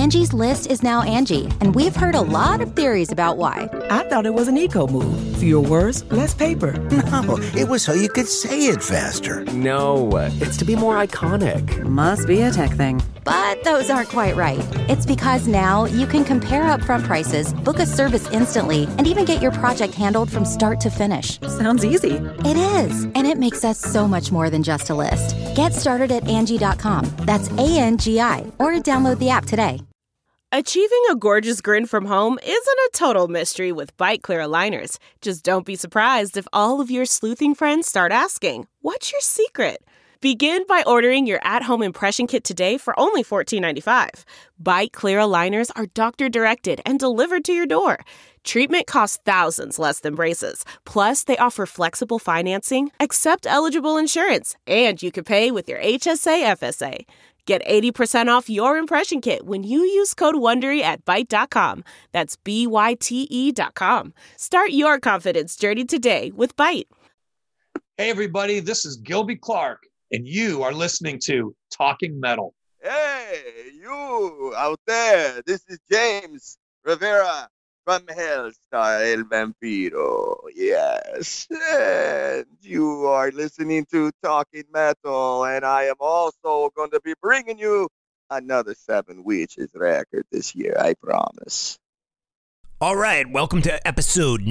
Angie's List is now Angie, and we've heard a lot of theories about why. I thought it was an eco move. Fewer words, less paper. No, it was so you could say it faster. No, it's to be more iconic. Must be a tech thing. But those aren't quite right. It's because now you can compare upfront prices, book a service instantly, and even get your project handled from start to finish. Sounds easy. It is, and it makes us so much more than just a list. Get started at Angie.com. That's ANGI, or download the app today. Achieving a gorgeous grin from home isn't a total mystery with Byte Clear aligners. Just don't be surprised if all of your sleuthing friends start asking, "What's your secret?" Begin by ordering your at-home impression kit today for only $14.95. Byte Clear aligners are doctor-directed and delivered to your door. Treatment costs thousands less than braces. Plus, they offer flexible financing, accept eligible insurance, and you can pay with your HSA FSA. Get 80% off your impression kit when you use code WONDERY at Byte.com. That's BYTE.com. Start your confidence journey today with Byte. Hey, everybody, this is Gilby Clarke, and you are listening to Talking Metal. Hey, you out there. This is James Rivera from Hellstar El Vampiro. Yes. And you are listening to Talking Metal, and I am also going to be bringing you another Seven Witches record this year, I promise. All right, welcome to episode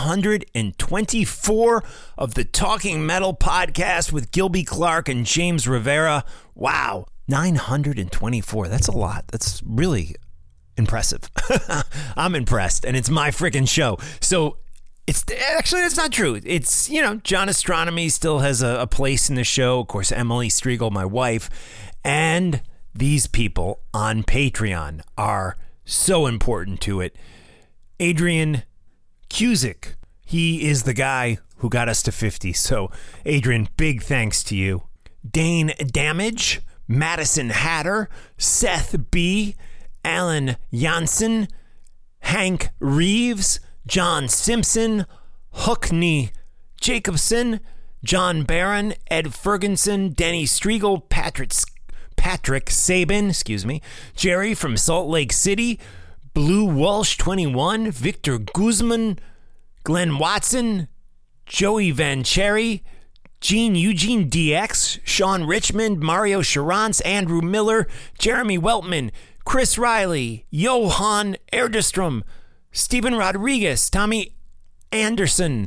924 of the Talking Metal podcast with Gilby Clarke and James Rivera. Wow, 924. That's a lot. That's really impressive. I'm impressed, and it's my freaking show. So it's not true. It's, John Astronomy still has a place in the show. Of course, Emily Striegel, my wife, and these people on Patreon are so important to it. Adrian Cusick, he is the guy who got us to 50. So, Adrian, big thanks to you. Dane Damage, Madison Hatter, Seth B., Alan Janssen, Hank Reeves, John Simpson, Hookney Jacobson, John Barron, Ed Ferguson, Denny Striegel, Patrick Sabin, Jerry from Salt Lake City, Blue Walsh 21, Victor Guzman, Glenn Watson, Joey Van Cherry, Eugene DX, Sean Richmond, Mario Charance, Andrew Miller, Jeremy Weltman, Chris Riley, Johan Erdestrom, Stephen Rodriguez, Tommy Anderson,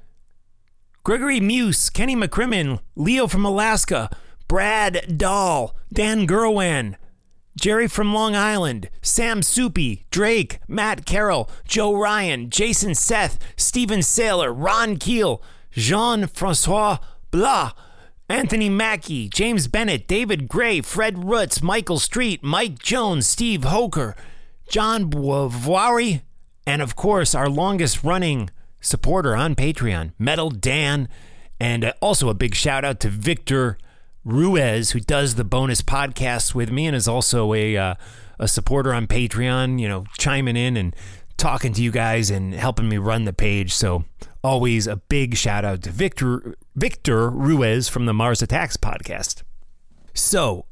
Gregory Muse, Kenny McCrimmon, Leo from Alaska, Brad Dahl, Dan Gerwan, Jerry from Long Island, Sam Soupy, Drake, Matt Carroll, Joe Ryan, Jason Seth, Stephen Saylor, Ron Keel, Jean-Francois Blah, Anthony Mackey, James Bennett, David Gray, Fred Roots, Michael Street, Mike Jones, Steve Hoker, John Boivoiri, and of course our longest running supporter on Patreon, Metal Dan, and also a big shout out to Victor Ruiz, who does the bonus podcasts with me and is also a supporter on Patreon, chiming in and talking to you guys and helping me run the page. So always a big shout out to Victor Ruiz from the Mars Attacks podcast. So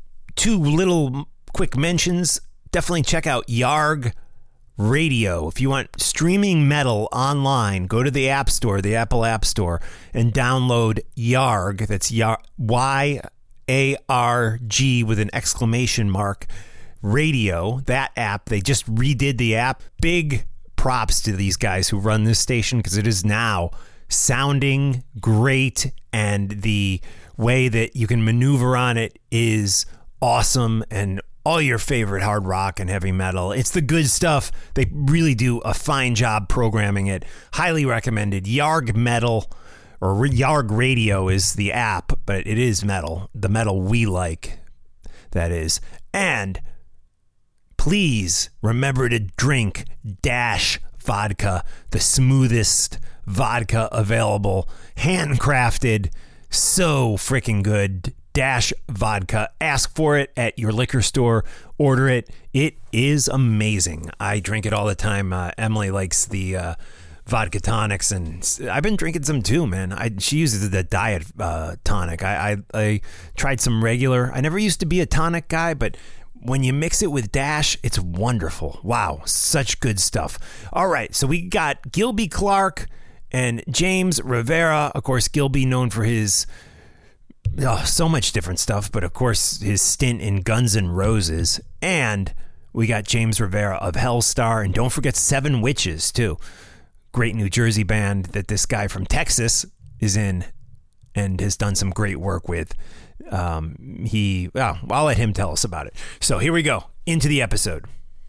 2 little quick mentions. Definitely check out Yarg Radio. If you want streaming metal online, go to the App Store, the Apple App Store, and download Yarg. That's Y-A-R-G with an exclamation mark. Radio, that app. They just redid the app. Big props to these guys who run this station, because it is now sounding great, and the way that you can maneuver on it is awesome, and all your favorite hard rock and heavy metal. It's the good stuff. They really do a fine job programming it. Highly recommended. Yarg Metal, or Yarg Radio is the app, but it is metal. The metal we like, that is. And please remember to drink Dash Vodka, the smoothest vodka available. Handcrafted, so freaking good. Dash Vodka. Ask for it at your liquor store. Order it. It is amazing. I drink it all the time. Emily likes the vodka tonics, and I've been drinking some too, man. She uses the diet tonic. I tried some regular. I never used to be a tonic guy, but when you mix it with Dash, it's wonderful. Wow, such good stuff. All right, so we got Gilby Clarke and James Rivera. Of course, Gilby known for his so much different stuff, but of course his stint in Guns N' Roses. And we got James Rivera of Hellstar, and don't forget Seven Witches too. Great New Jersey band that this guy from Texas is in and has done some great work with. I'll let him tell us about it. So here we go into the episode.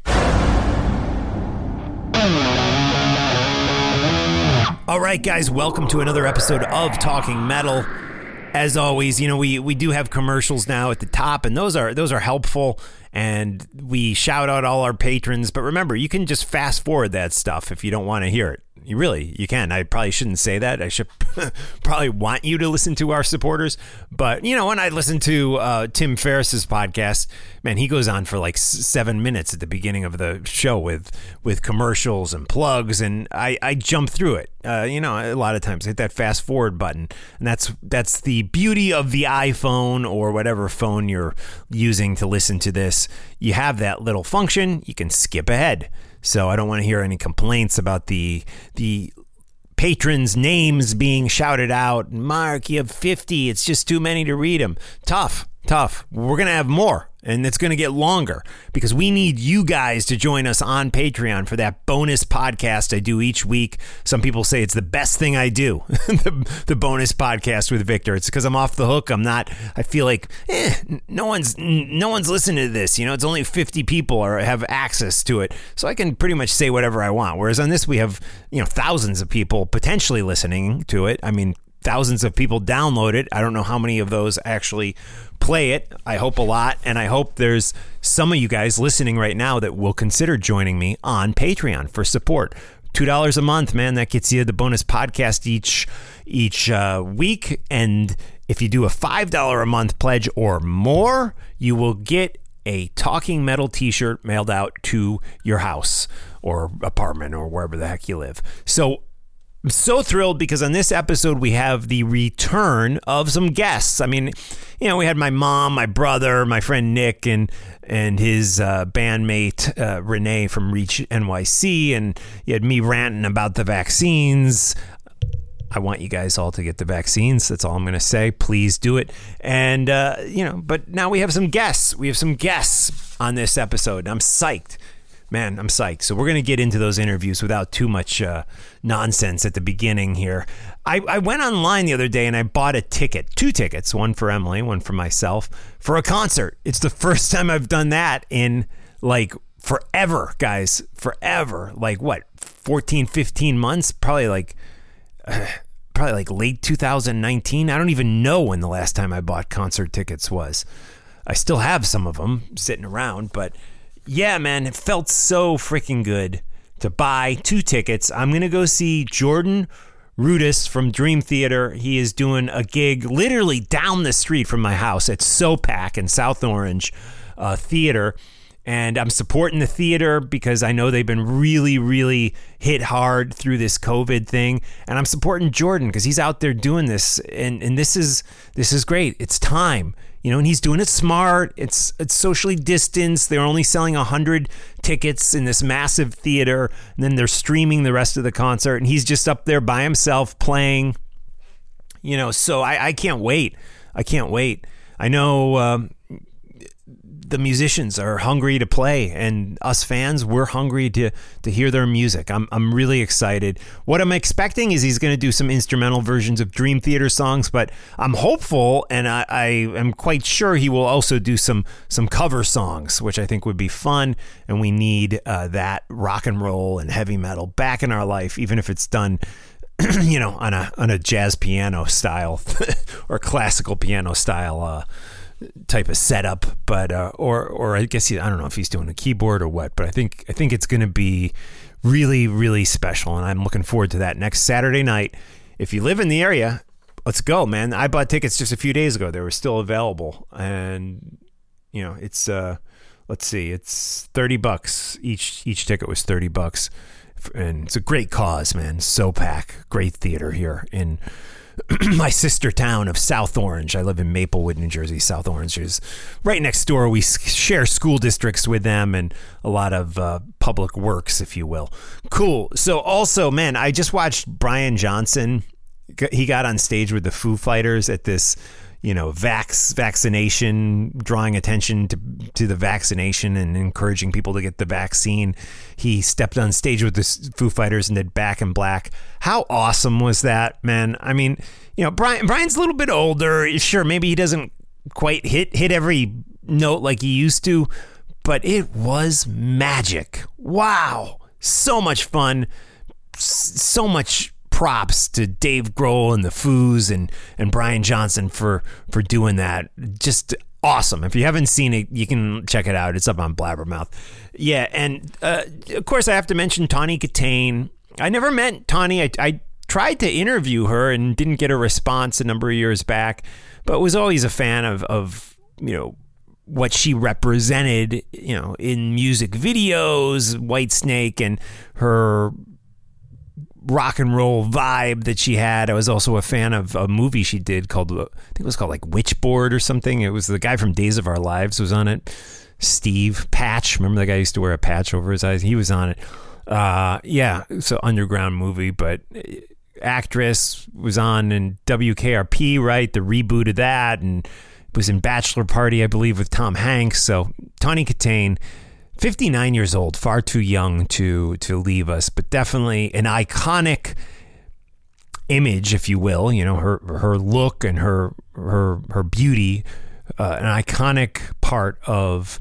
All right, guys, welcome to another episode of Talking Metal. As always, we do have commercials now at the top, and those are helpful, and we shout out all our patrons. But remember, you can just fast forward that stuff if you don't want to hear it. You can. I probably shouldn't say that. I should probably want you to listen to our supporters. But, when I listen to Tim Ferriss's podcast, man, he goes on for like 7 minutes at the beginning of the show with commercials and plugs. And I jump through it. A lot of times hit that fast forward button. And that's the beauty of the iPhone or whatever phone you're using to listen to this. You have that little function. You can skip ahead. So I don't want to hear any complaints about the patrons' names being shouted out. Mark, you have 50. It's just too many to read them. Tough. We're going to have more, and it's going to get longer because we need you guys to join us on Patreon for that bonus podcast I do each week. Some people say it's the best thing I do, the bonus podcast with Victor. It's because I'm off the hook. I feel like no one's listening to this. It's only 50 people have access to it, so I can pretty much say whatever I want. Whereas on this, we have thousands of people potentially listening to it. I mean, thousands of people download it. I don't know how many of those actually play it. I hope a lot, and I hope there's some of you guys listening right now that will consider joining me on Patreon for support. $2 a month, man, that gets you the bonus podcast each week. And if you do a $5 a month pledge or more, you will get a Talking Metal t-shirt mailed out to your house or apartment or wherever the heck you live. So I'm so thrilled because on this episode, we have the return of some guests. I mean, we had my mom, my brother, my friend Nick, and his bandmate Renee from Reach NYC, and you had me ranting about the vaccines. I want you guys all to get the vaccines. That's all I'm going to say. Please do it. And, but now we have some guests. We have some guests on this episode. I'm psyched. Man, I'm psyched. So we're going to get into those interviews without too much nonsense at the beginning here. I went online the other day and I bought two tickets, one for Emily, one for myself, for a concert. It's the first time I've done that in like forever, guys. Forever. Like what, 14, 15 months? Probably like late 2019. I don't even know when the last time I bought concert tickets was. I still have some of them sitting around, but yeah, man, it felt so freaking good to buy 2 tickets. I'm going to go see Jordan Rudess from Dream Theater. He is doing a gig literally down the street from my house at SoPac in South Orange Theater. And I'm supporting the theater because I know they've been really, really hit hard through this COVID thing. And I'm supporting Jordan because he's out there doing this. And this is great. It's time. And he's doing it smart. It's socially distanced. They're only selling 100 tickets in this massive theater, and then they're streaming the rest of the concert, and he's just up there by himself playing. So I can't wait. I know the musicians are hungry to play, and us fans, we're hungry to hear their music. I'm really excited. What I'm expecting is he's going to do some instrumental versions of Dream Theater songs, but I'm hopeful, and I am quite sure he will also do some cover songs, which I think would be fun, and we need that rock and roll and heavy metal back in our life, even if it's done on a jazz piano style or classical piano style type of setup, but or I guess I don't know if he's doing a keyboard or what, but I think it's going to be really, really special, and I'm looking forward to that next Saturday night. If you live in the area, let's go, man. I bought tickets just a few days ago. They were still available, and it's let's see, it's $30 each ticket was $30, and it's a great cause, man. SoPac, great theater here in my sister town of South Orange. I live in Maplewood, New Jersey. South Orange is right next door. We share school districts with them and a lot of public works, if you will. Cool. So also, man, I just watched Brian Johnson. He got on stage with the Foo Fighters at this, vaccination, drawing attention to the vaccination and encouraging people to get the vaccine. He stepped on stage with the Foo Fighters and did Back in Black. How awesome was that, man? I mean, Brian's a little bit older. Sure, maybe he doesn't quite hit every note like he used to, but it was magic. Wow. So much fun. So much props to Dave Grohl and the Foos and Brian Johnson for doing that. Just awesome. If you haven't seen it, you can check it out. It's up on Blabbermouth. Yeah, and of course I have to mention Tawny Kitaen. I never met Tawny. I tried to interview her and didn't get a response a number of years back, but was always a fan of what she represented, in music videos, Whitesnake, and her rock and roll vibe that she had. I was also a fan of a movie she did called, I think it was called like Witchboard or something. It was the guy from Days of Our Lives was on it. Steve Patch. Remember the guy who used to wear a patch over his eyes? He was on it. Yeah, it's an underground movie, but actress was on in WKRP, right? The reboot of that, and was in Bachelor Party, I believe, with Tom Hanks. So Tawny Kitaen, 59 years old, far too young to leave us, but definitely an iconic image, if you will. Her look and her beauty, an iconic part of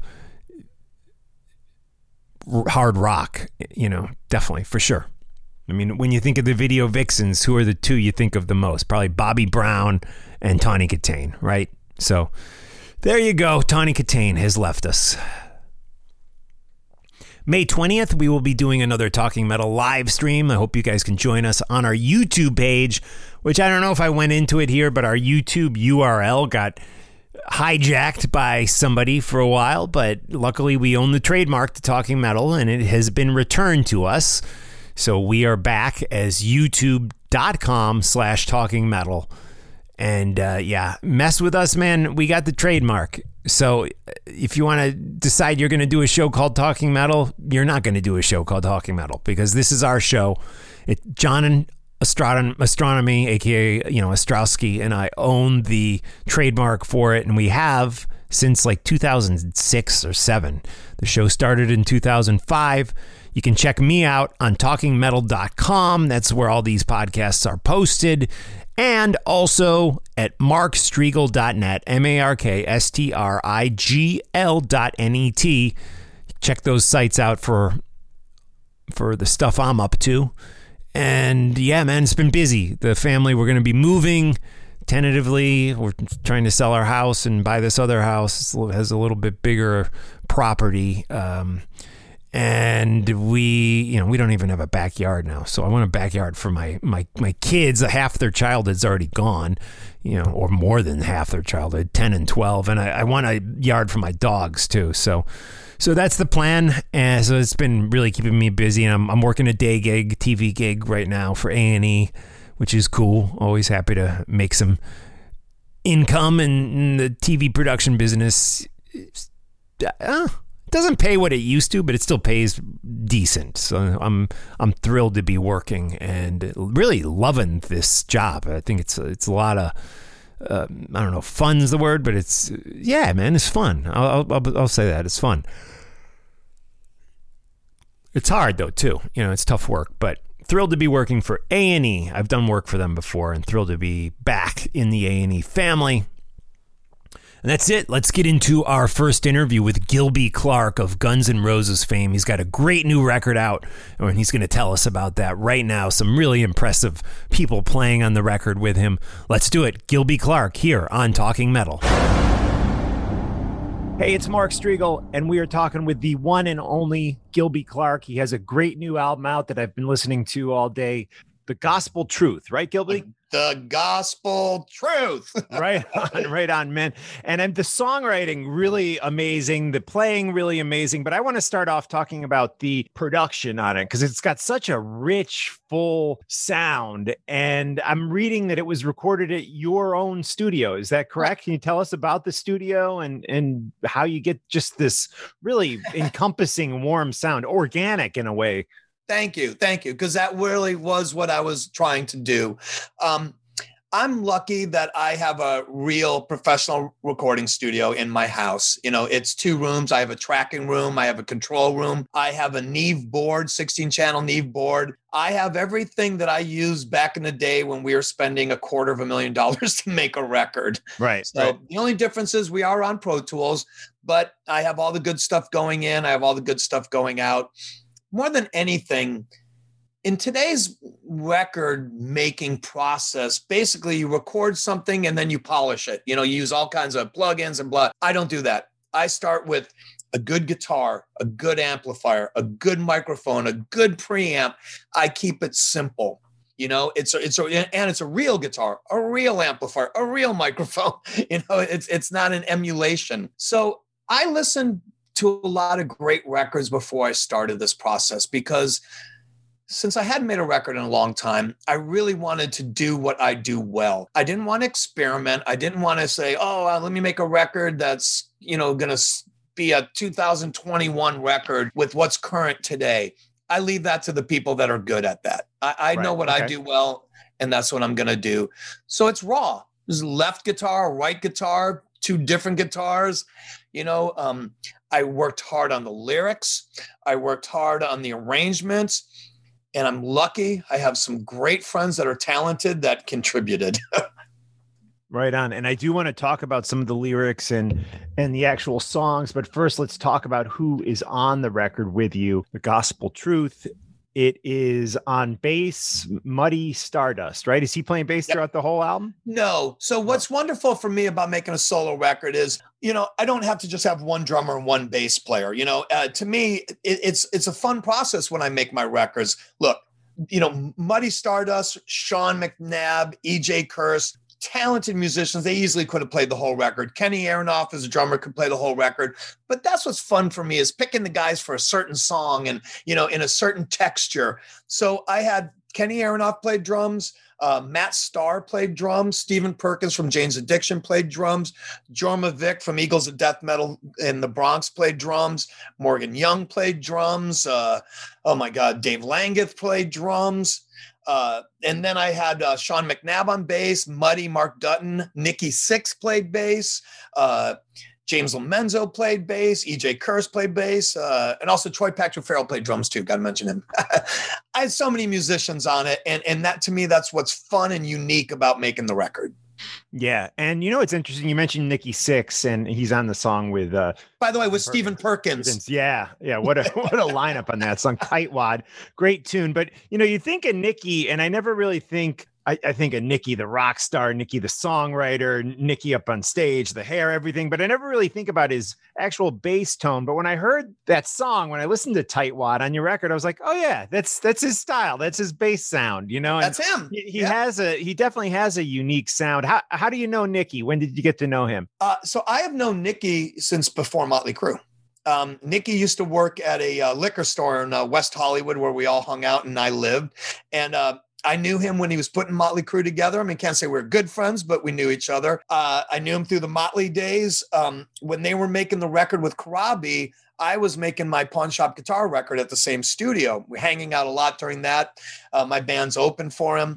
hard rock. Definitely, for sure. I mean, when you think of the video vixens, who are the two you think of the most? Probably Bobby Brown and Tawny Kitaen, right? So there you go. Tawny Kitaen has left us. May 20th, we will be doing another Talking Metal live stream. I hope you guys can join us on our YouTube page, which I don't know if I went into it here, but our YouTube URL got hijacked by somebody for a while, but luckily we own the trademark to Talking Metal, and it has been returned to us. So we are back as youtube.com/talkingmetal. And yeah, mess with us, man. We got the trademark. So if you want to decide you're going to do a show called Talking Metal, you're not going to do a show called Talking Metal, because this is our show. John and Astronomy, aka Ostrowski, and I own the trademark for it, and we have since like 2006 or 7. The show started in 2005. You can check me out on talkingmetal.com. That's where all these podcasts are posted. And also at markstrigl.net, markstrigl.net. Check those sites out for the stuff I'm up to. And yeah, man, it's been busy. The family, we're going to be moving tentatively. We're trying to sell our house and buy this other house. It has a little bit bigger property. And we don't even have a backyard now. So I want a backyard for my kids. Half their childhood's already gone, or more than half their childhood, 10 and 12. And I want a yard for my dogs too. So that's the plan. And so it's been really keeping me busy. And I'm working a day gig, TV gig right now for A&E, which is cool. Always happy to make some income in the TV production business. Doesn't pay what it used to, but it still pays decent. So I'm thrilled to be working and really loving this job. I think it's a lot of I don't know, fun's the word, but it's fun. I'll say that it's fun. It's hard though too. It's tough work, but thrilled to be working for A&E. I've done work for them before, and thrilled to be back in the A&E family. And that's it. Let's get into our first interview with Gilby Clarke of Guns N' Roses fame. He's got a great new record out, and he's going to tell us about that right now. Some really impressive people playing on the record with him. Let's do it. Gilby Clarke here on Talking Metal. Hey, it's Mark Strigl, and we are talking with the one and only Gilby Clarke. He has a great new album out that I've been listening to all day. The Gospel Truth, right, Gilby? The Gospel Truth. Right on, man. And the songwriting really amazing, the playing really amazing. But I want to start off talking about the production on it because it's got such a rich, full sound. And I'm reading that it was recorded at your own studio. Is that correct? Can you tell us about the studio and how you get just this really encompassing, warm sound, organic in a way? Thank you. Because that really was what I was trying to do. I'm lucky that I have a real professional recording studio in my house. You know, it's 2 rooms. I have a tracking room. I have a control room. I have a Neve board, 16-channel Neve board. I have everything that I used back in the day when we were spending $250,000 to make a record. Right. So the only difference is we are on Pro Tools, but I have all the good stuff going in. I have all the good stuff going out. More than anything, in today's record making process, basically you record something and then you polish it. You know, you use all kinds of plugins and blah. I don't do that. I start with a good guitar, a good amplifier, a good microphone, a good preamp. I keep it simple. You know, it's a real guitar, a real amplifier, a real microphone. You know, it's not an emulation. So I listened to a lot of great records before I started this process because since I hadn't made a record in a long time, I really wanted to do what I do well. I didn't want to experiment. I didn't want to say, let me make a record that's, you know, going to be a 2021 record with what's current today. I leave that to the people that are good at that. I know what I do well, and that's what I'm going to do. So it's raw. There's left guitar, right guitar, 2 different guitars. You know, I worked hard on the lyrics. I worked hard on the arrangements. And I'm lucky. I have some great friends that are talented that contributed. Right on. And I do want to talk about some of the lyrics and the actual songs. But first, let's talk about who is on the record with you. The Gospel Truth. It is on bass, Muddy Stardust, right? Is he playing bass throughout the whole album? No. So what's wonderful for me about making a solo record is, you know, I don't have to just have one drummer and one bass player. You know, to me, it's a fun process when I make my records. Look, you know, Muddy Stardust, Sean McNabb, EJ Kurse, talented musicians. They easily could have played the whole record. Kenny Aronoff as a drummer could play the whole record. But that's what's fun for me is picking the guys for a certain song and, you know, in a certain texture. So I had Kenny Aronoff played drums. Matt Starr played drums. Stephen Perkins from Jane's Addiction played drums. Jorma Vick from Eagles of Death Metal in the Bronx played drums. Morgan Young played drums. Dave Langeth played drums. And then I had Sean McNabb on bass, Muddy, Mark Dutton, Nikki Sixx played bass, James Lomenzo played bass, EJ Kurse played bass, and also Troy Patrick Farrell played drums too. Got to mention him. I had so many musicians on it, and that to me, that's what's fun and unique about making the record. Yeah. And you know, it's interesting. You mentioned Nikki Sixx and he's on the song with, by the way, with Stephen Perkins. Yeah. What a lineup on that song. Tightwad, great tune. But you know, you think of Nikki and I never really think, I think of Nikki, the rock star, Nikki, the songwriter, Nikki up on stage, the hair, everything. But I never really think about his actual bass tone. But when I heard that song, when I listened to Tightwad on your record, I was like, oh yeah, that's his style. That's his bass sound, you know? And that's him. He definitely has a unique sound. How do you know Nikki? When did you get to know him? So I have known Nikki since before Motley Crue. Nikki used to work at a liquor store in West Hollywood where we all hung out and I lived. And, I knew him when he was putting Motley Crue together. I mean, can't say we're good friends, but we knew each other. I knew him through the Motley days. When they were making the record with Corabi, I was making my Pawn Shop Guitar record at the same studio. We're hanging out a lot during that. My band's open for him.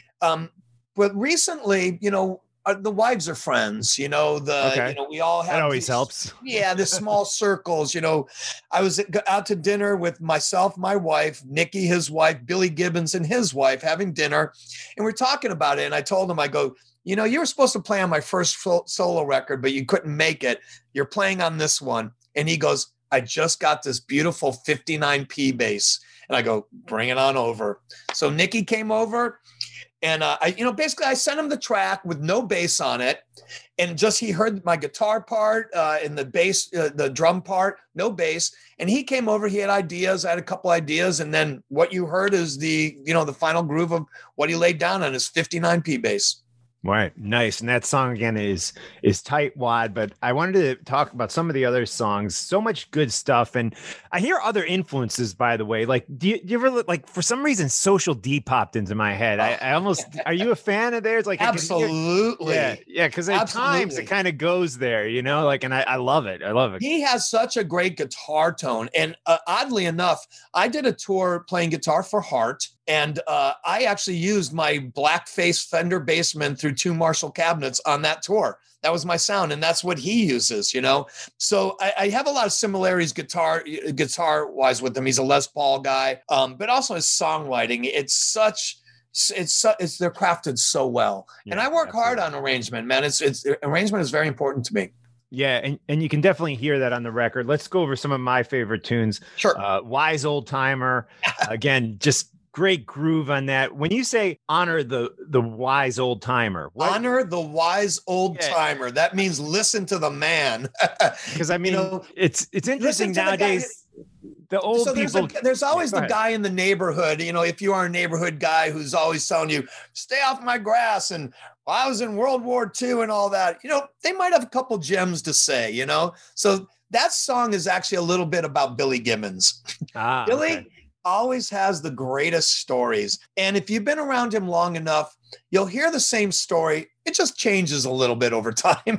But recently, you know, the wives are friends, you know, you know, we all have, that always helps. Yeah. The small circles, you know, I was out to dinner with myself, my wife, Nikki, his wife, Billy Gibbons and his wife having dinner. And we're talking about it. And I told him, I go, you know, you were supposed to play on my first solo record, but you couldn't make it. You're playing on this one. And he goes, I just got this beautiful 59P bass. And I go, bring it on over. So Nikki came over. And basically I sent him the track with no bass on it. And just, he heard my guitar part and the bass, the drum part, no bass. And he came over, he had ideas. I had a couple ideas. And then what you heard is the final groove of what he laid down on his 59p bass. Right. Nice. And that song again is tight wad, but I wanted to talk about some of the other songs. So much good stuff. And I hear other influences, by the way. Like, do you ever, like, for some reason, Social D popped into my head. I almost, are you a fan of theirs? Like, absolutely. Yeah. Cause at times it kind of goes there, like, and I love it. I love it. He has such a great guitar tone. And oddly enough, I did a tour playing guitar for Heart. And I actually used my blackface Fender Bassman through 2 Marshall cabinets on that tour. That was my sound, and that's what he uses, So I have a lot of similarities guitar-wise with him. He's a Les Paul guy, but also his songwriting. They're crafted so well. Yeah, and I work hard on arrangement, man. Arrangement is very important to me. Yeah, and you can definitely hear that on the record. Let's go over some of my favorite tunes. Sure. Wise Old Timer. Again, just great groove on that. When you say honor the wise old timer, honor the wise old timer, that means listen to the man. Because I mean, it's interesting nowadays. The old people. There's always the guy in the neighborhood. If you are a neighborhood guy who's always telling you, "Stay off my grass," and I was in World War II and all that. They might have a couple gems to say. So that song is actually a little bit about Billy Gibbons. Billy. Okay. Always has the greatest stories. And if you've been around him long enough, you'll hear the same story. It just changes a little bit over time.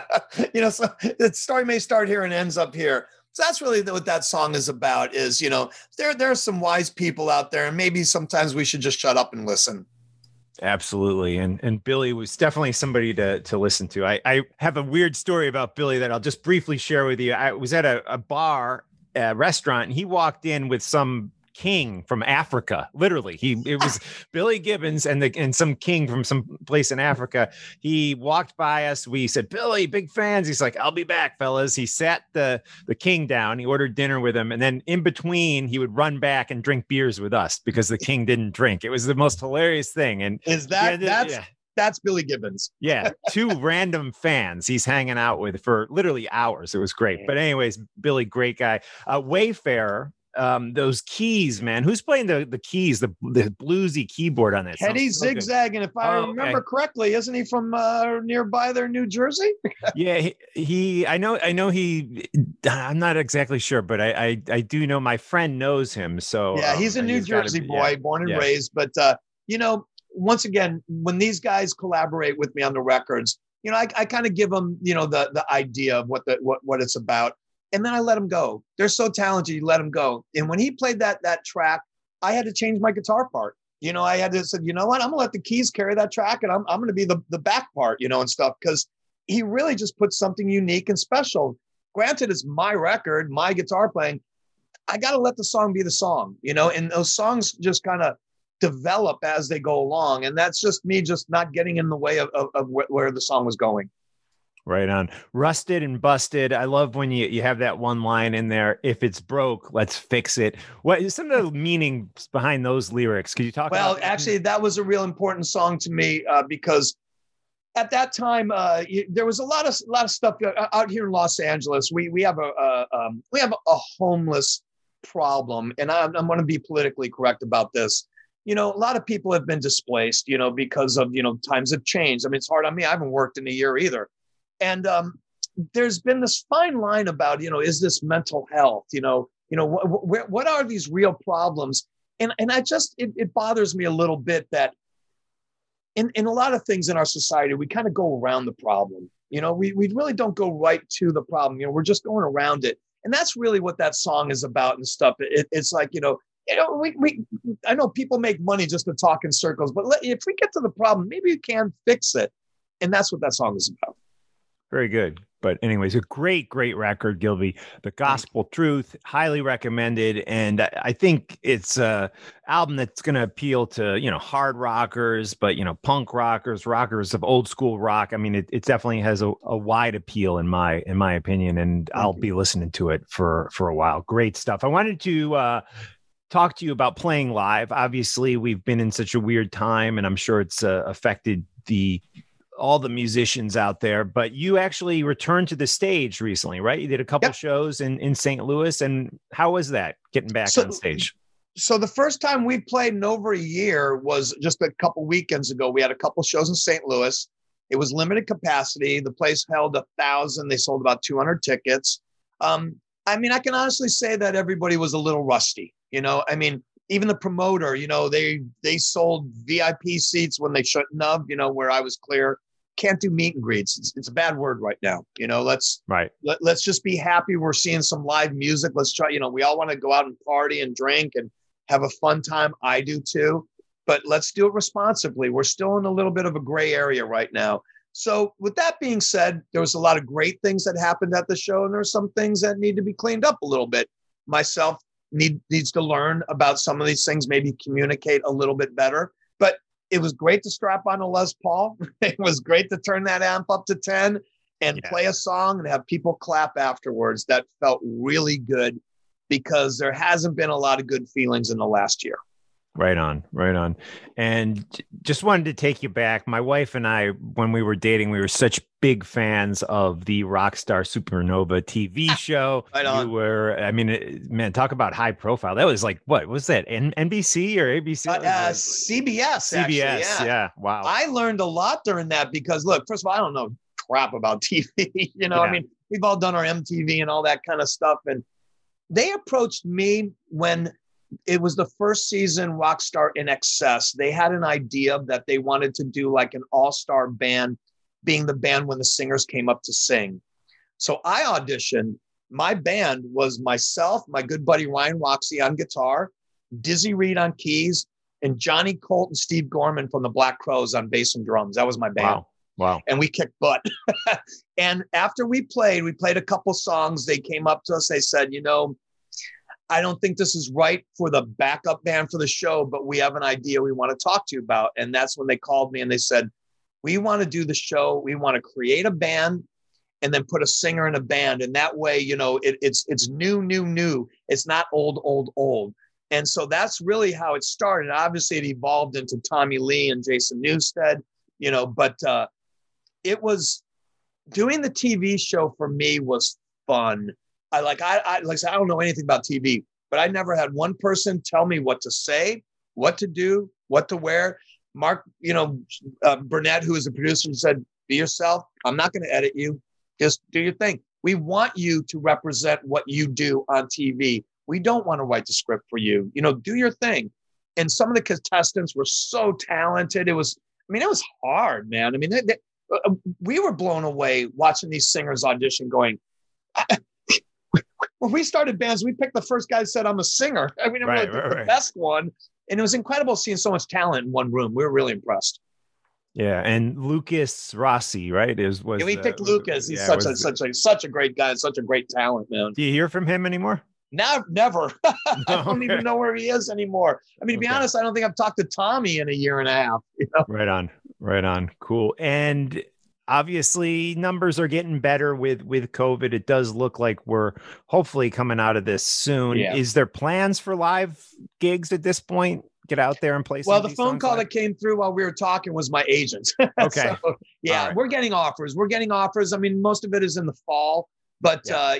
So the story may start here and ends up here. So that's really what that song is about is, there are some wise people out there, and maybe sometimes we should just shut up and listen. Absolutely. And Billy was definitely somebody to listen to. I have a weird story about Billy that I'll just briefly share with you. I was at a bar, a restaurant, and he walked in with some king from Africa. Literally, it was Billy Gibbons and some king from some place in Africa. He walked by us. We said, "Billy, big fans." He's like, "I'll be back, fellas." He sat the king down. He ordered dinner with him, and then in between, he would run back and drink beers with us because the king didn't drink. It was the most hilarious thing. And that's Billy Gibbons. Yeah, 2 random fans he's hanging out with for literally hours. It was great. But anyways, Billy, great guy. Wayfarer. Those keys, man. Who's playing the keys, the bluesy keyboard on that? Teddy Zigzag, and if I remember correctly, isn't he from nearby there, New Jersey? Yeah, I know he. I'm not exactly sure, but I do know my friend knows him. So yeah, he's a New Jersey boy, born and raised. But once again, when these guys collaborate with me on the records, I kind of give them the idea of what it's about. And then I let him go. They're so talented, you let him go. And when he played that track, I had to change my guitar part. I had to say, you know what? I'm going to let the keys carry that track, and I'm going to be the back part, and stuff, because he really just put something unique and special. Granted, it's my record, my guitar playing. I got to let the song be the song, and those songs just kind of develop as they go along. And that's just me just not getting in the way of where the song was going. Right on. Rusted and busted. I love when you have that one line in there. If it's broke, let's fix it. What is some of the meaning behind those lyrics? Could you talk about that? Actually, that was a real important song to me because at that time there was a lot of stuff out here in Los Angeles. We have a homeless problem, and I'm going to be politically correct about this. A lot of people have been displaced, because of times have changed. I mean, it's hard on me. I haven't worked in a year either. And there's been this fine line about, is this mental health? What are these real problems? And I just, it bothers me a little bit that in a lot of things in our society, we kind of go around the problem. We really don't go right to the problem. We're just going around it. And that's really what that song is about and stuff. It's like, I know people make money just to talk in circles, but if we get to the problem, maybe we can fix it. And that's what that song is about. Very good. But anyways, a great record, Gilby. The Gospel Truth, highly recommended. And I think it's a album that's going to appeal to, hard rockers, but, punk rockers of old school rock. I mean, it definitely has a wide appeal in my opinion. And I'll be listening to it for a while. Great stuff. I wanted to talk to you about playing live. Obviously, we've been in such a weird time, and I'm sure it's affected all the musicians out there. But you actually returned to the stage recently, right? You did a couple shows in St. Louis, and how was that getting back on stage? So the first time we played in over a year was just a couple weekends ago. We had a couple shows in St. Louis. It was limited capacity. The place held 1,000. They sold about 200 tickets. I mean, I can honestly say that everybody was a little rusty. I mean, even the promoter, they sold VIP seats when they shouldn't have, where I was clear. Can't do meet and greets. It's a bad word right now. Let's just be happy we're seeing some live music. Let's try, we all want to go out and party and drink and have a fun time. I do too, but let's do it responsibly. We're still in a little bit of a gray area right now. So with that being said, there was a lot of great things that happened at the show, and there's some things that need to be cleaned up a little bit. Myself needs to learn about some of these things, maybe communicate a little bit better. But it was great to strap on a Les Paul. It was great to turn that amp up to 10 and play a song and have people clap afterwards. That felt really good because there hasn't been a lot of good feelings in the last year. Right on. And just wanted to take you back. My wife and I, when we were dating, we were such big fans of the Rockstar Supernova TV show. Right on. You were, man, talk about high profile. That was like, what was that? NBC or ABC? CBS. Actually, yeah. Wow. I learned a lot during that because, look, first of all, I don't know crap about TV. I mean, we've all done our MTV and all that kind of stuff. And they approached me when it was the first season Rockstar In Excess. They had an idea that they wanted to do like an all-star band, being the band when the singers came up to sing. So I auditioned. My band was myself, my good buddy Ryan Roxy on guitar, Dizzy Reed on keys, and Johnny Colt and Steve Gorman from the Black Crowes on bass and drums. That was my band. Wow. And we kicked butt. And after we played a couple songs. They came up to us. They said, I don't think this is right for the backup band for the show, but we have an idea we want to talk to you about. And that's when they called me and they said, we want to do the show. We want to create a band and then put a singer in a band. And that way, it's new. It's not old. And so that's really how it started. Obviously, it evolved into Tommy Lee and Jason Newsted, but it was doing the TV show for me was fun. I don't know anything about TV, but I never had one person tell me what to say, what to do, what to wear. Mark, Burnett, who is the producer, said, be yourself. I'm not going to edit you. Just do your thing. We want you to represent what you do on TV. We don't want to write the script for you. Do your thing. And some of the contestants were so talented. It was hard, man. We were blown away watching these singers audition going, when we started bands, we picked the first guy that said, I'm a singer. The best one. And it was incredible seeing so much talent in one room. We were really impressed. Yeah. And Lucas Rossi, right? We picked Lucas. He's such a great guy and such a great talent, man. Do you hear from him anymore? Never. I don't even know where he is anymore. To be honest, I don't think I've talked to Tommy in a year and a half. Right on. Cool. And obviously numbers are getting better with COVID. It does look like we're hopefully coming out of this soon. Yeah. Is there plans for live gigs at this point? Get out there and play some. Well, the phone call that came through while we were talking was my agent. Okay. So, yeah, right. We're getting offers. Most of it is in the fall, but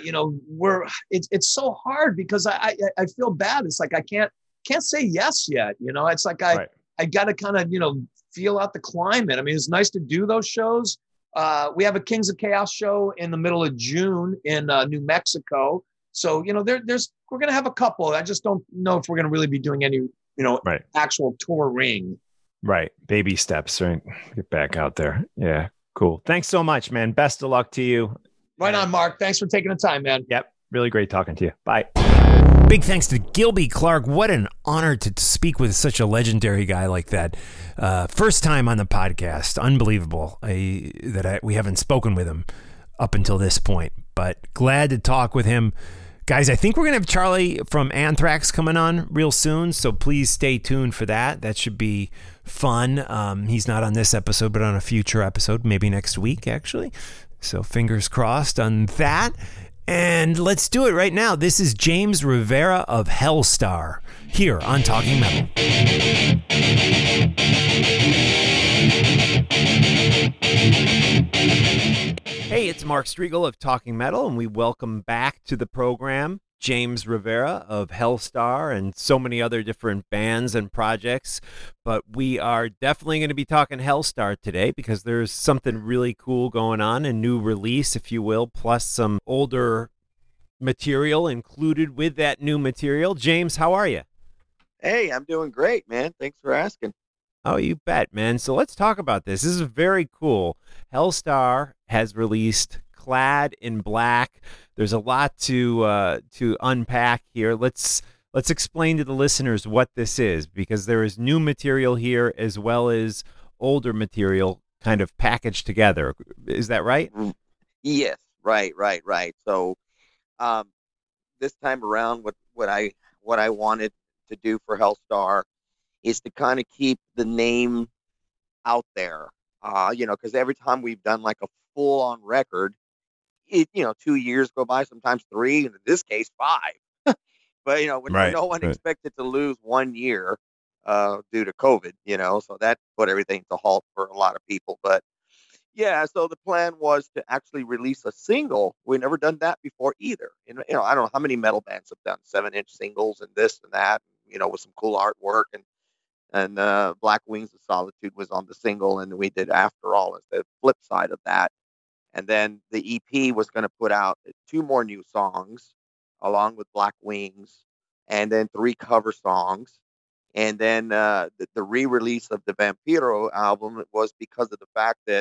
it's so hard because I feel bad. It's like I can't say yes yet. It's like I got to kind of, feel out the climate. It's nice to do those shows. We have a Kings of Chaos show in the middle of June in New Mexico. So, we're going to have a couple. I just don't know if we're going to really be doing any, actual touring. Right. Baby steps, right? Get back out there. Yeah. Cool. Thanks so much, man. Best of luck to you. Right on, Mark. Thanks for taking the time, man. Yep. Really great talking to you. Bye. Big thanks to Gilby Clarke. What an honor to speak with such a legendary guy like that. First time on the podcast. Unbelievable we haven't spoken with him up until this point, but glad to talk with him. Guys, I think we're going to have Charlie from Anthrax coming on real soon, so please stay tuned for that. That should be fun. He's not on this episode, but on a future episode, maybe next week, actually. So fingers crossed on that. And let's do it right now. This is James Rivera of Hellstar here on Talking Metal. Hey, it's Mark Striegel of Talking Metal, and we welcome back to the program James Rivera of Hellstar and so many other different bands and projects. But we are definitely going to be talking Hellstar today because there's something really cool going on, a new release, if you will, plus some older material included with that new material. James, how are you? Hey, I'm doing great, man. Thanks for asking. Oh, you bet, man. So let's talk about this. This is very cool. Hellstar has released Clad in Black. There's a lot to unpack here. Let's explain to the listeners what this is, because there is new material here as well as older material kind of packaged together. Is that right? Yes, right. So, this time around, what I wanted to do for Hellstar is to kind of keep the name out there. Because every time we've done like a full on record, 2 years go by, sometimes 3, and in this case 5. But when no one expected to lose 1 year due to COVID, so that put everything to halt for a lot of people. But yeah, so the plan was to actually release a single. We've never done that before either. And I don't know how many metal bands have done 7-inch singles and this and that, with some cool artwork, and Black Wings of Solitude was on the single, and we did After All as the flip side of that. And then the EP was going to put out 2 more new songs along with Black Wings, and then 3 cover songs. And then the re-release of the Vampiro album was because of the fact that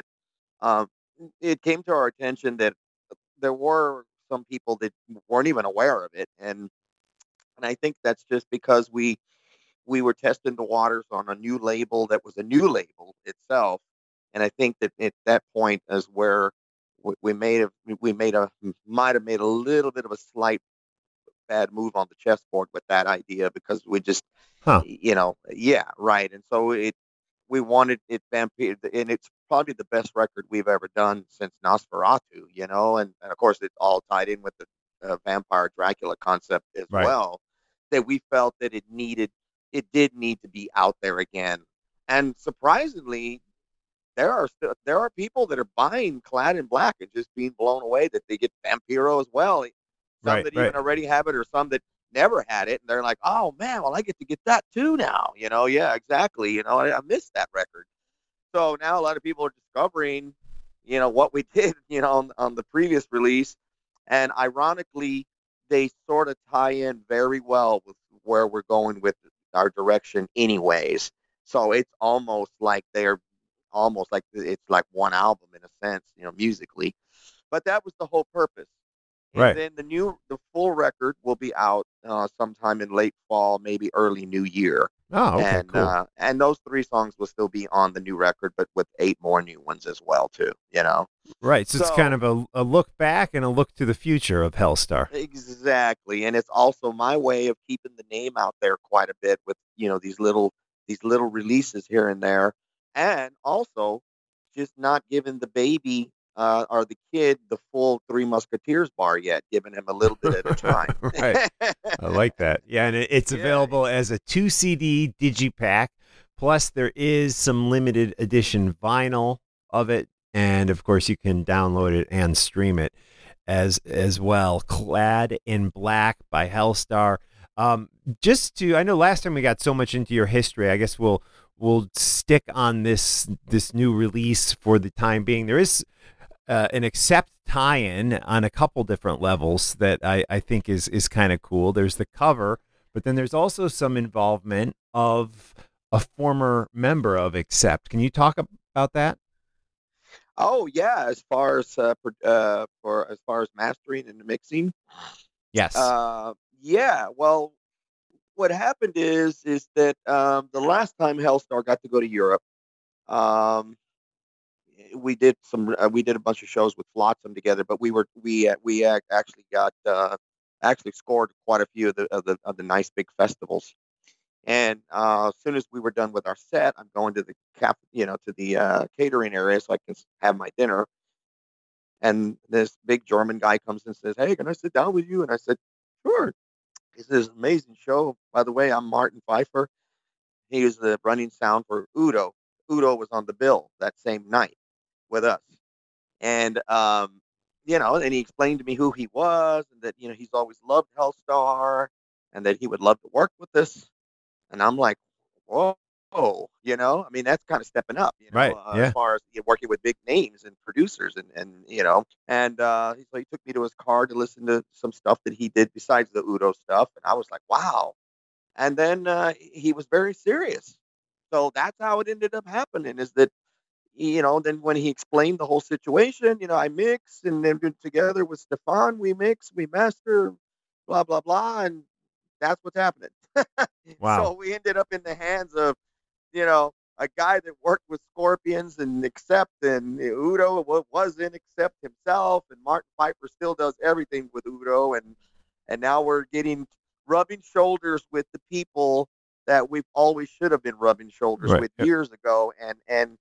it came to our attention that there were some people that weren't even aware of it. And I think that's just because we were testing the waters on a new label that was a new label itself. And I think that at that point is where we might have made a little bit of a slight bad move on the chessboard with that idea, because we just, yeah, right. And so we wanted it Vampire, and it's probably the best record we've ever done since Nosferatu, and of course it's all tied in with the vampire Dracula concept as well, that we felt that it did need to be out there again. And surprisingly, there are people that are buying Clad in Black and just being blown away that they get Vampiro as well. Some that even already have it, or some that never had it, and they're like, "Oh man, well I get to get that too now." Yeah, exactly. I missed that record. So now a lot of people are discovering, what we did, on the previous release, and ironically, they sort of tie in very well with where we're going with our direction, anyways. So it's almost like it's like one album in a sense, musically. But that was the whole purpose. And then the full record will be out sometime in late fall, maybe early new year. Oh, okay, cool. And those 3 songs will still be on the new record, but with 8 more new ones as well, too, Right, so it's kind of a look back and a look to the future of Hellstar. Exactly, and it's also my way of keeping the name out there quite a bit with, these little releases here and there, and also just not giving the baby or the kid the full 3 Musketeers bar yet, giving him a little bit at a time. Right. I like that. Yeah, and it's available as a 2 CD digipack. Plus, there is some limited edition vinyl of it. And, of course, you can download it and stream it as well. Clad in Black by Hellstar. I know last time we got so much into your history, I guess we'll stick on this new release for the time being. There is an Accept tie-in on a couple different levels that I think is kind of cool. There's the cover, but then there's also some involvement of a former member of Accept. Can you talk about that? Oh yeah, as far as mastering and mixing. Yes. Yeah. Well, what happened is that the last time Hellstar got to go to Europe, we did a bunch of shows with Flotsam together, but we actually scored quite a few of the nice big festivals. And as soon as we were done with our set, I'm going to the catering area so I can have my dinner. And this big German guy comes and says, "Hey, can I sit down with you?" And I said, "Sure." He says, "Amazing show. By the way, I'm Martin Pfeiffer." He was the running sound for Udo. Udo was on the bill that same night with us. And, and he explained to me who he was and that, he's always loved Hellstar and that he would love to work with us. And I'm like, whoa, I mean, that's kind of stepping up, Right. as far as working with big names and producers so he took me to his car to listen to some stuff that he did besides the Udo stuff. And I was like, wow. And then he was very serious. So that's how it ended up happening is that, then when he explained the whole situation, I mix and then together with Stefan, we mix, we master, blah, blah, blah. And that's what's happening. Wow. So we ended up in the hands of, a guy that worked with Scorpions and Accept, and Udo was in Accept himself, and Martin Pfeiffer still does everything with Udo. And now we're rubbing shoulders with the people that we've always should have been rubbing shoulders with years ago, and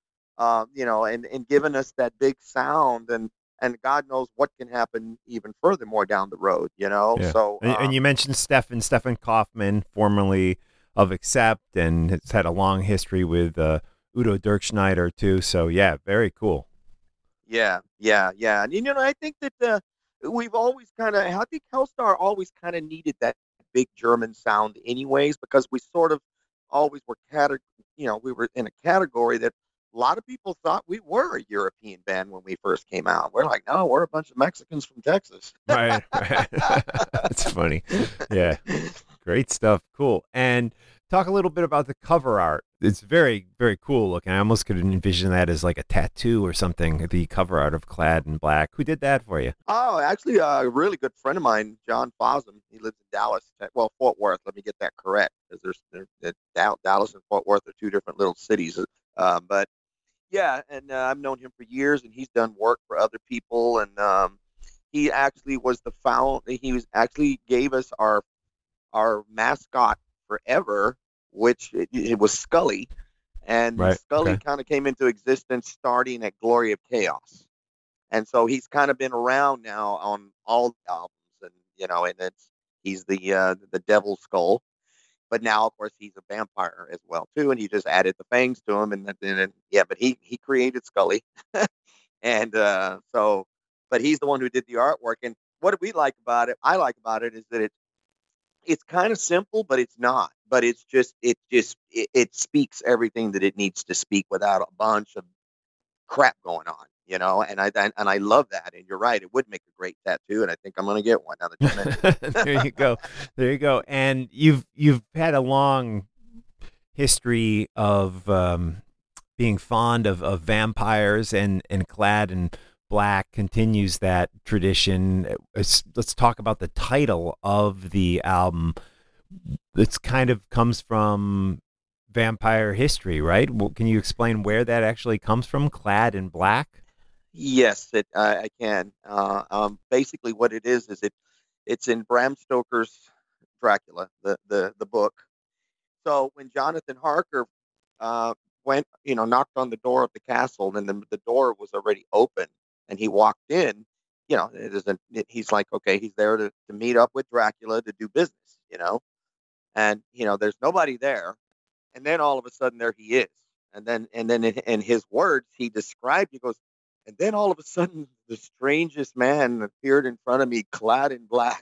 giving us that big sound, and God knows what can happen even furthermore down the road, Yeah. So and you mentioned Stefan Kaufman, formerly of Accept, and has had a long history with Udo Dirkschneider too. So yeah, very cool. Yeah. And I think that we've always I think Hellstar always kind of needed that big German sound anyways, because we sort of always were we were in a category that a lot of people thought we were a European band when we first came out. We're like, no, we're a bunch of Mexicans from Texas. Right. That's funny. Yeah. Great stuff. Cool. And talk a little bit about the cover art. It's very, very cool looking. I almost could envision that as like a tattoo or something, the cover art of Clad in Black. Who did that for you? Oh, actually, a really good friend of mine, John Fossum. He lives in Dallas. Well, Fort Worth. Let me get that correct, because Dallas and Fort Worth are two different little cities. But yeah, and I've known him for years, and he's done work for other people. And he actually was the founder. He gave us our mascot forever, which it was Scully. And Scully kind of came into existence starting at Glory of Chaos. And so he's kind of been around now on all the albums, and he's the Devil Skull. But now, of course, he's a vampire as well too, and he just added the fangs to him, but he created Scully, and but he's the one who did the artwork. And what we like about it, I like about it, is that it's kind of simple, but it's not. But it speaks everything that it needs to speak without a bunch of crap going on, and I love that. And you're right, it would make a great tattoo, and I think I'm going to get one now that you mentioned it. There you go. And you've had a long history of being fond of vampires, and Clad in Black continues that tradition. Let's talk about the title of the album. It's kind of comes from vampire history, right? Well, can you explain where that actually comes from, Clad in Black? Yes, I can. Basically, what it is it's in Bram Stoker's Dracula, the book. So when Jonathan Harker went, knocked on the door of the castle, and the door was already open, and he walked in, he's like, okay, he's there to meet up with Dracula to do business, and there's nobody there. And then all of a sudden there he is. And then in his words, he described, he goes, and then all of a sudden the strangest man appeared in front of me clad in black.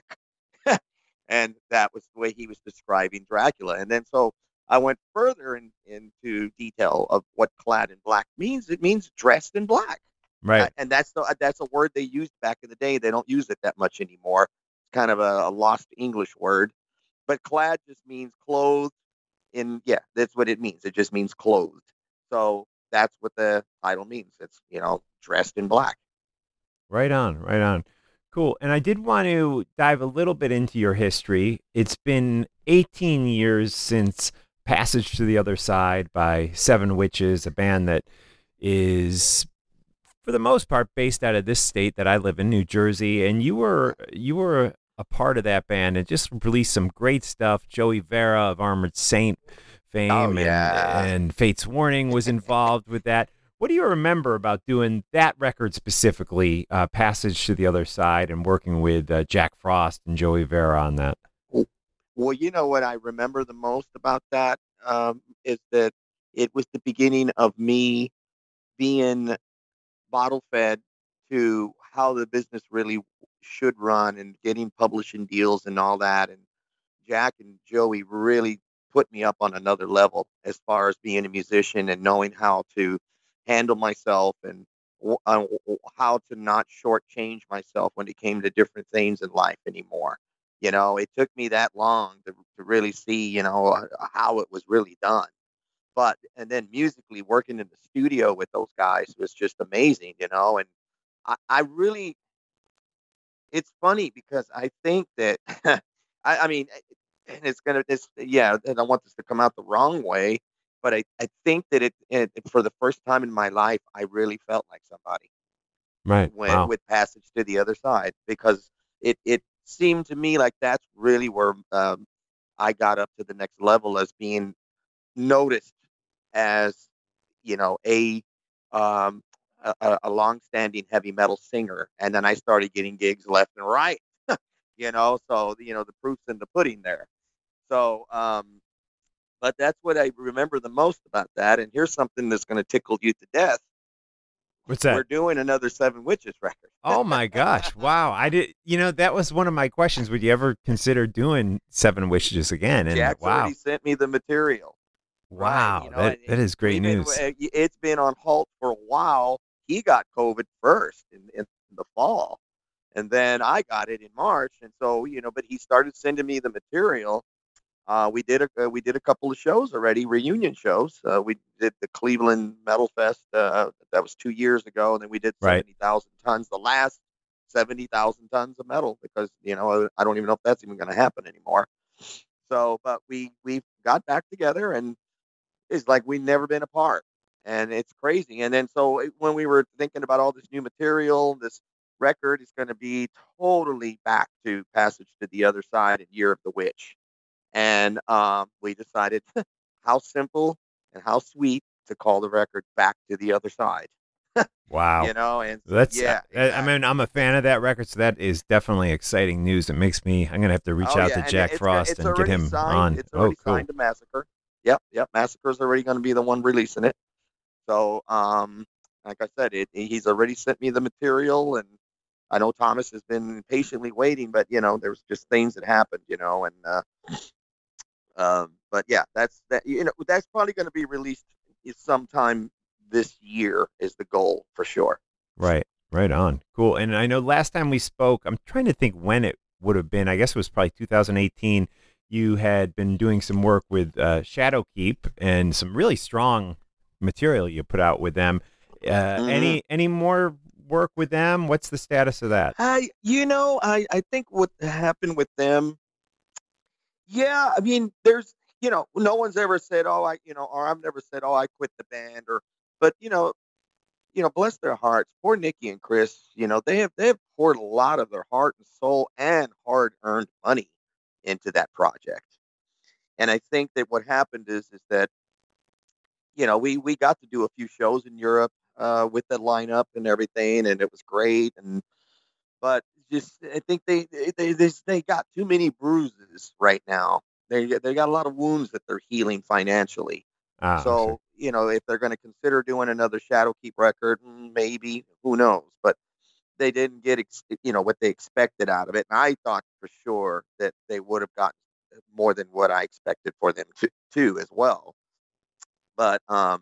And that was the way he was describing Dracula. And then so I went further into detail of what clad in black means. It means dressed in black. Right. And that's a word they used back in the day. They don't use it that much anymore. It's kind of a lost English word. But clad just means clothed. That's what it means. It just means clothed. So that's what the title means. It's, dressed in black. Right on. Cool. And I did want to dive a little bit into your history. It's been 18 years since Passage to the Other Side by Seven Witches, a band that is, for the most part, based out of this state that I live in, New Jersey. And you were a part of that band and just released some great stuff. Joey Vera of Armored Saint fame and Fate's Warning was involved with that. What do you remember about doing that record specifically, Passage to the Other Side, and working with Jack Frost and Joey Vera on that? Well, you know what I remember the most about that is that it was the beginning of me being bottle fed to how the business really should run and getting publishing deals and all that. And Jack and Joey really put me up on another level as far as being a musician and knowing how to handle myself and how to not shortchange myself when it came to different things in life anymore. You know, it took me that long to really see, how it was really done. But and then musically working in the studio with those guys was just amazing, and I really it's funny because I think that I mean and it's gonna this yeah, and I want this to come out the wrong way, but I think that it for the first time in my life I really felt like somebody Right. when Wow. with Passage to the Other Side because it seemed to me like that's really where I got up to the next level as being noticed as a um a long-standing heavy metal singer, and then I started getting gigs left and right. So the proof's in the pudding there. So but that's what I remember the most about that. And here's something that's going to tickle you to death. What's We're that? doing another Seven Witches record. Oh my gosh! Wow, I did. That was one of my questions. Would you ever consider doing Seven Wishes again? And Jack's wow, already sent me the material. Right, wow, that is great news. It's been on halt for a while. He got COVID first in the fall, and then I got it in March. And so, but he started sending me the material. We did a couple of shows already, reunion shows. We did the Cleveland Metal Fest. That was 2 years ago, and then we did Right. 70,000 tons. The last 70,000 tons of metal because I don't even know if that's even going to happen anymore. So, but we got back together and it's like we've never been apart, and it's crazy. And then when we were thinking about all this new material, this record is going to be totally back to Passage to the Other Side and Year of the Witch. And we decided how simple and how sweet to call the record Back to the Other Side. Wow. And That's yeah, I exactly. mean, I'm a fan of that record, so that is definitely exciting news. It makes me. I'm gonna have to reach Oh out yeah, to and Jack Frost it's and get already him signed. on. It's Oh, already cool. signed to Massacre. Yep. Massacre's already going to be the one releasing it. So, like I said, he's already sent me the material, and I know Thomas has been patiently waiting, but there's just things that happened, and but yeah, that's probably going to be released sometime this year is the goal for sure. Right. Right on. Cool. And I know last time we spoke, I'm trying to think when it would have been. I guess it was probably 2018. You had been doing some work with Shadowkeep and some really strong material you put out with them. Mm-hmm. Any more work with them? What's the status of that? I think what happened with them. Yeah, I mean, there's, no one's ever said, oh, or I've never said, oh, I quit the band, but bless their hearts, poor Nikki and Chris. They have poured a lot of their heart and soul and hard-earned money into that project. And I think that what happened is that we got to do a few shows in Europe with the lineup and everything, and it was great. But just I think they got too many bruises right now. They got a lot of wounds that they're healing financially. Ah, okay. So if they're going to consider doing another Shadowkeep record, maybe who knows? But they didn't get what they expected out of it, and I thought for sure that they would have gotten more than what I expected for them to as well. But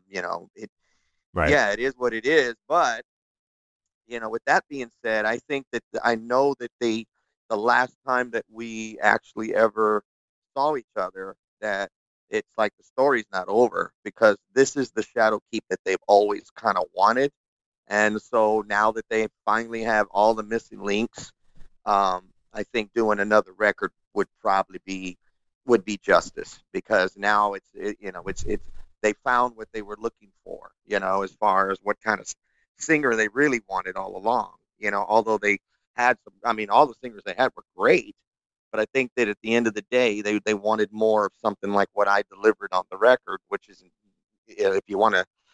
Right. yeah, it is what it is. But with that being said, I think that I know that the last time that we actually ever saw each other, that it's like the story's not over because this is the Shadowkeep that they've always kind of wanted. And so now that they finally have all the missing links, I think doing another record would probably would be justice because now it's they found what they were looking for, as far as what kind of singer they really wanted all along. Although they had some, I mean, all the singers they had were great, but I think that at the end of the day, they wanted more of something like what I delivered on the record, which is, if you want to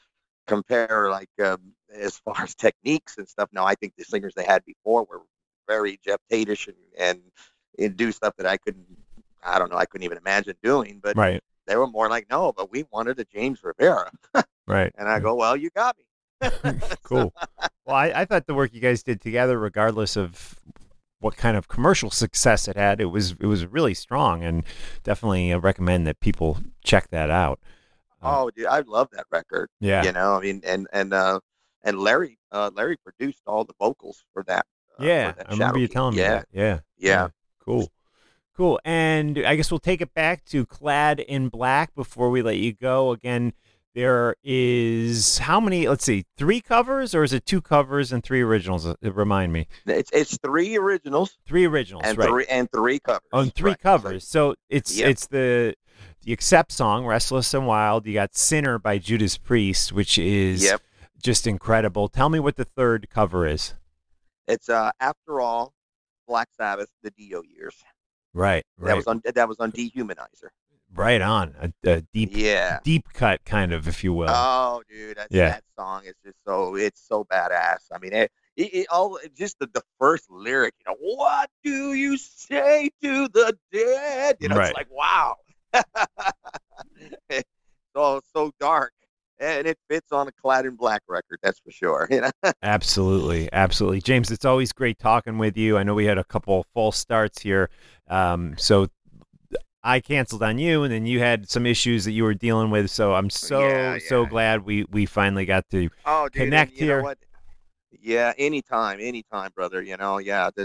compare like as far as techniques and stuff. No, I think the singers they had before were very Jeff Tate-ish and do stuff that I couldn't even imagine doing. But Right. they were more like, no, but we wanted a James Rivera. Right. And I go, well, you got me. Cool. Well, I thought the work you guys did together, regardless of what kind of commercial success it had, it was really strong, and definitely recommend that people check that out. Oh, dude, I love that record. Yeah. You know, I mean, and Larry produced all the vocals for that. Yeah, for that I remember Shadow you King. telling me Yeah. that. Yeah. Yeah. Cool. And I guess we'll take it back to Clad in Black before we let you go. Again, there is how many? Let's see, 3 covers, or is it 2 covers and 3 originals? Remind me. It's 3 originals 3 originals, and right? 3 covers. Oh, and 3 Right. covers. So it's Yep. it's the Accept song, Restless and Wild. You got Sinner by Judas Priest, which is Yep. just incredible. Tell me what the 3rd cover is. It's After All, Black Sabbath, the Dio Years. Right. That was on Dehumanizer. Right on. A deep cut kind of, if you will. Oh, dude, that song is just it's so badass. I mean, just the first lyric, you know, what do you say to the dead? You know, Right. It's like, wow. It's all so dark, and it fits on a Clad in Black record, that's for sure. You know? Absolutely. James, it's always great talking with you. I know we had a couple false starts here. So I canceled on you, and then you had some issues that you were dealing with. So I'm so glad we finally got to connect and you here. know what? Yeah, anytime, brother. You know,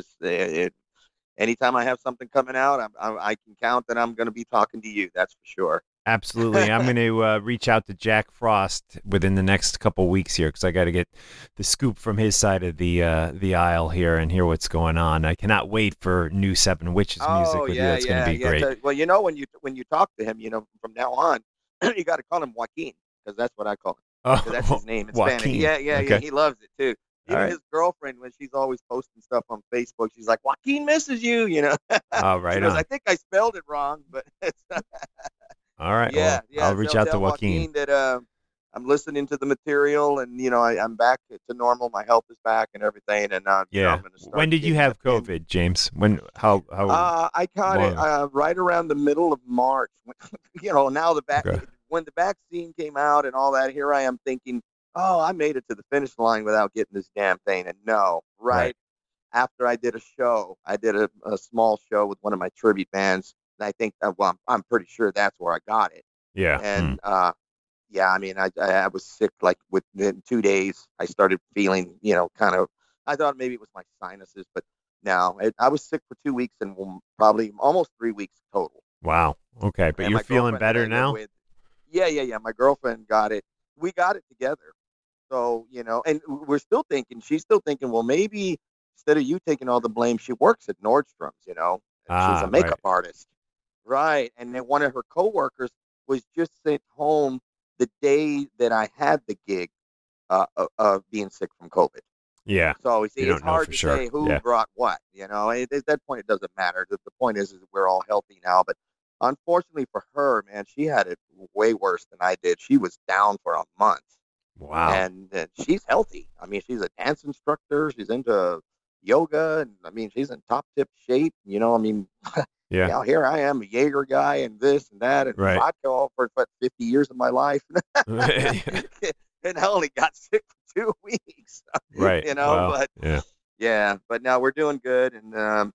anytime I have something coming out, I can count that I'm going to be talking to you. That's for sure. Absolutely. I'm going to reach out to Jack Frost within the next couple weeks here, because I got to get the scoop from his side of the aisle here and hear what's going on. I cannot wait for new Seven Witches music with you. It's going to be great. Well, you know, when you talk to him, you know, from now on, you got to call him Joaquin, because that's what I call him. Oh, That's his name in Joaquin. Spanish. Yeah. Okay. He loves it too. Even All right. his girlfriend, when she's always posting stuff on Facebook, she's like, Joaquin misses you, you know. Oh, right She goes, on. I think I spelled it wrong, but it's All right. yeah. I'll reach out to tell Joaquin. that I'm listening to the material, and you know, I'm back to normal. My health is back and everything, and you know, I'm gonna start When did you getting have up in- COVID, James? When? How? I caught it right around the middle of March. You know, now Okay. when the vaccine came out and all that, here I am thinking, oh, I made it to the finish line without getting this damn thing. And no, right after I did a show, I did a small show with one of my tribute bands. And I think, well, I'm pretty sure that's where I got it. Yeah. And I mean, I was sick like within 2 days. I started feeling, you know, kind of. I thought maybe it was my sinuses, but no, I was sick for 2 weeks and probably almost 3 weeks total. Wow. Okay, but And you're my feeling girlfriend better that I live now? with- Yeah. My girlfriend got it. We got it together. So, you know, and she's still thinking, well, maybe instead of you taking all the blame, she works at Nordstrom's, you know. And she's a makeup artist. Right. And then one of her coworkers was just sent home the day that I had the gig of being sick from COVID. Yeah. So it's don't know hard for to sure. say who Yeah. brought what, you know. At that point, it doesn't matter. The point is that we're all healthy now. But unfortunately for her, man, she had it way worse than I did. She was down for a month. Wow. And she's healthy. I mean, she's a dance instructor. She's into yoga. And, I mean, she's in top-tip shape. You know, I mean, Yeah. now here I am, a Jaeger guy and this and that and Right. vodka all for 50 years of my life. And I only got sick for 2 weeks. Right. You know, Wow. but yeah. but now we're doing good, and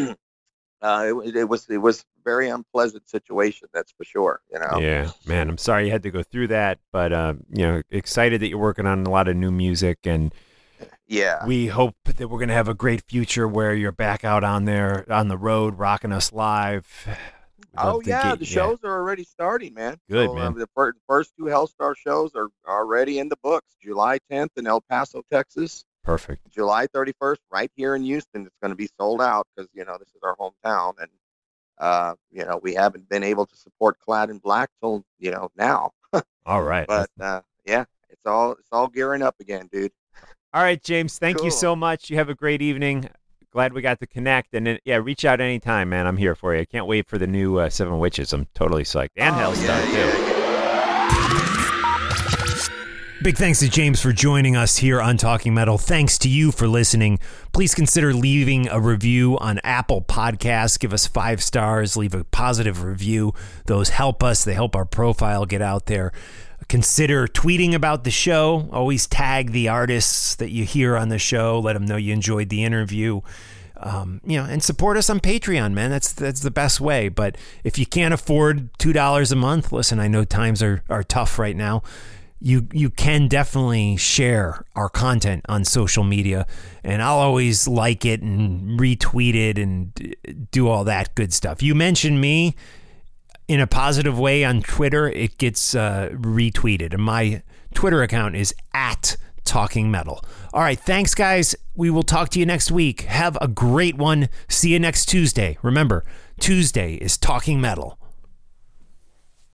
it was a very unpleasant situation, that's for sure. You know. Yeah, man, I'm sorry you had to go through that, but you know, excited that you're working on a lot of new music, and Yeah. we hope that we're gonna have a great future where you're back out on the road, rocking us live. We'd love Oh to yeah, get- the shows are already starting, man. Good, So, man. The first 2 Hellstar shows are already in the books. July 10th in El Paso, Texas. Perfect. July 31st right here in Houston. It's going to be sold out because, you know, this is our hometown. And, you know, we haven't been able to support Clad in Black till, you know, now. All right. But, yeah, it's all gearing up again, dude. All right, James, thank you Cool. so much. You have a great evening. Glad we got to connect. And then, yeah, reach out anytime, man. I'm here for you. I can't wait for the new Seven Witches. I'm totally psyched. And Hellstar, too. Big thanks to James for joining us here on Talking Metal. Thanks to you for listening. Please consider leaving a review on Apple Podcasts. Give us 5 stars. Leave a positive review. Those help us. They help our profile get out there. Consider tweeting about the show. Always tag the artists that you hear on the show. Let them know you enjoyed the interview. And support us on Patreon, man. That's the best way. But if you can't afford $2 a month, listen, I know times are tough right now. You can definitely share our content on social media, and I'll always like it and retweet it and do all that good stuff. You mention me in a positive way on Twitter, it gets retweeted, and my Twitter account is @TalkingMetal. All right, thanks, guys. We will talk to you next week. Have a great one. See you next Tuesday. Remember, Tuesday is Talking Metal.